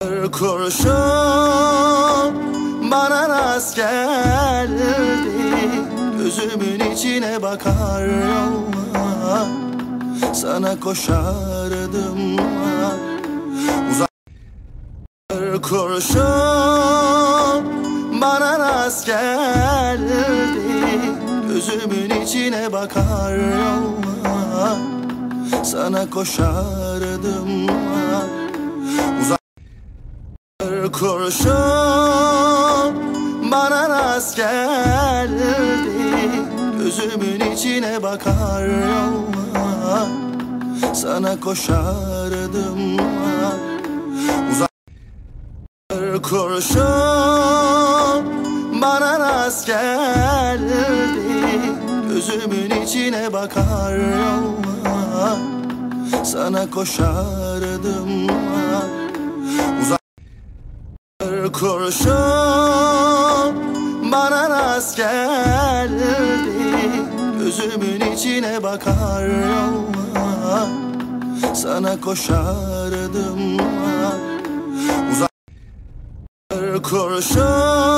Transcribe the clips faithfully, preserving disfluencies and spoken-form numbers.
Kurşun bana rast geldi, gözümün içine bakar yollar, sana koşardım. Uzak kurşun bana rast geldi, gözümün içine bakar yollar, sana koşardım. Uzak kurşun bana rast geldi, gözümün içine bakar yollar, sana koşardım. Uzak kurşun bana rast geldi, gözümün içine bakar yollar, sana koşardım. Uzak kurşun bana rast geldi, gözümün içine bakar yollar, sana koşardım. Uzak kurşun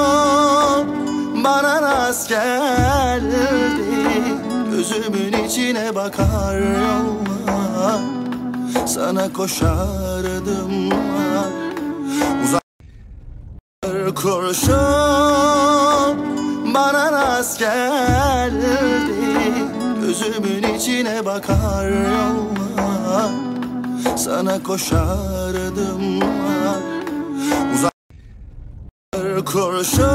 bana rast geldi, gözümün içine bakar yollar, sana koşardım. Uzak kurşun bana rast geldi, gözümün içine bakar yollar, sana koşardım. Uzak kurşun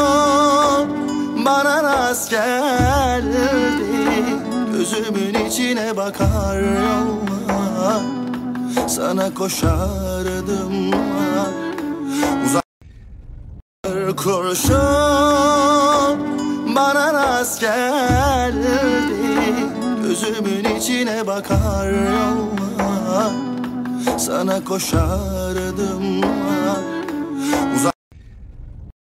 bana rast geldi, gözümün içine bakar yollar, sana koşardım. Uzak kurşun bana rast geldi, gözümün içine bakar yollar, sana koşardım.